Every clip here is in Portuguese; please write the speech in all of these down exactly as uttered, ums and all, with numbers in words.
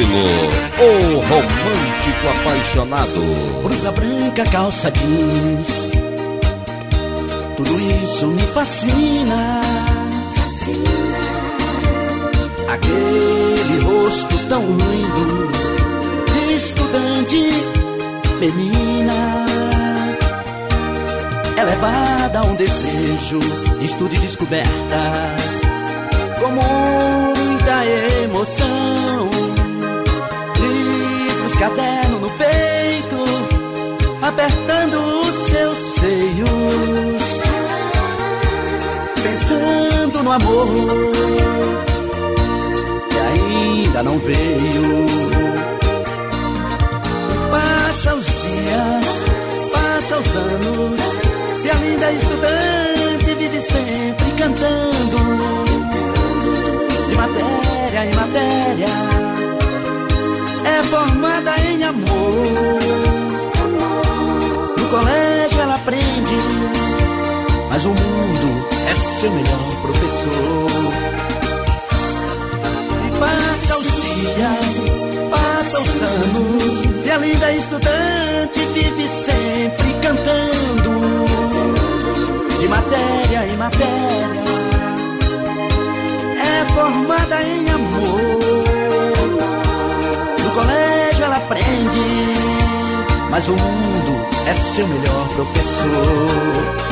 estilo, o romântico apaixonado. Blusa branca, calça jeans, tudo isso me fascina. Aquele rosto tão lindo de estudante, menina, é levada a um desejo de estudo e descobertas, com muita emoção. Livros, caderno no peito, apertando os seus seios, pensando no amor que ainda não veio. Passa os dias, passa os anos, e a linda estudante vive sempre cantando, de matéria em matéria, é formada em amor. No colégio ela aprende, mas o mundo é seu melhor professor. E passa os dias, passa os anos, e a linda estudante vive sempre cantando, de matéria em matéria, é formada em amor. No colégio ela aprende, mas o mundo é seu melhor professor.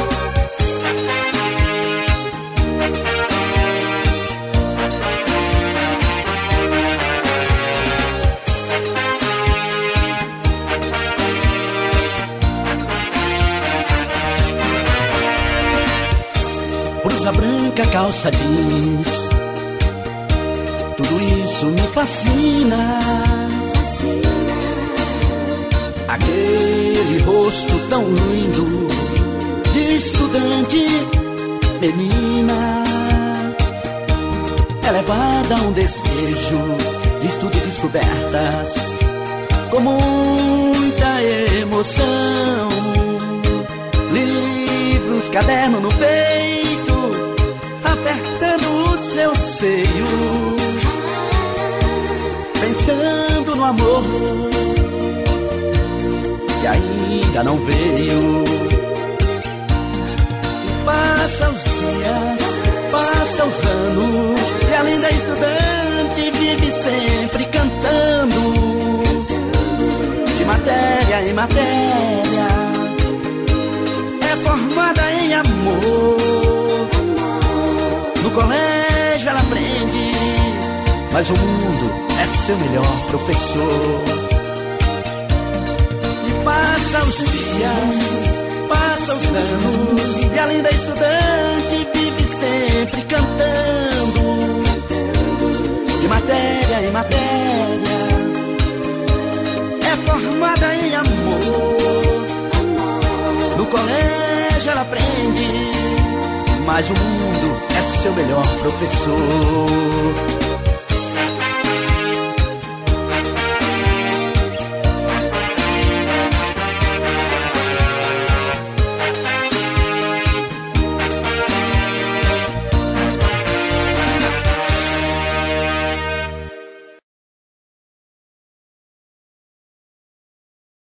Blusa branca, calça jeans, tudo isso me fascina. Aquele rosto tão lindo de estudante, menina, é levada a um desejo de estudo e descobertas, com muita emoção. Livros, caderno no peito, apertando os seus seios, pensando no amor que ainda não veio. Passa os dias, passa os anos, e a linda estudante vive sempre cantando, de matéria em matéria, é formada em amor. No colégio ela aprende, mas o mundo é seu melhor professor. Passa os dias, passa os anos, e a linda estudante vive sempre cantando, de matéria em matéria, é formada em amor. No colégio ela aprende, mas o mundo é seu melhor professor.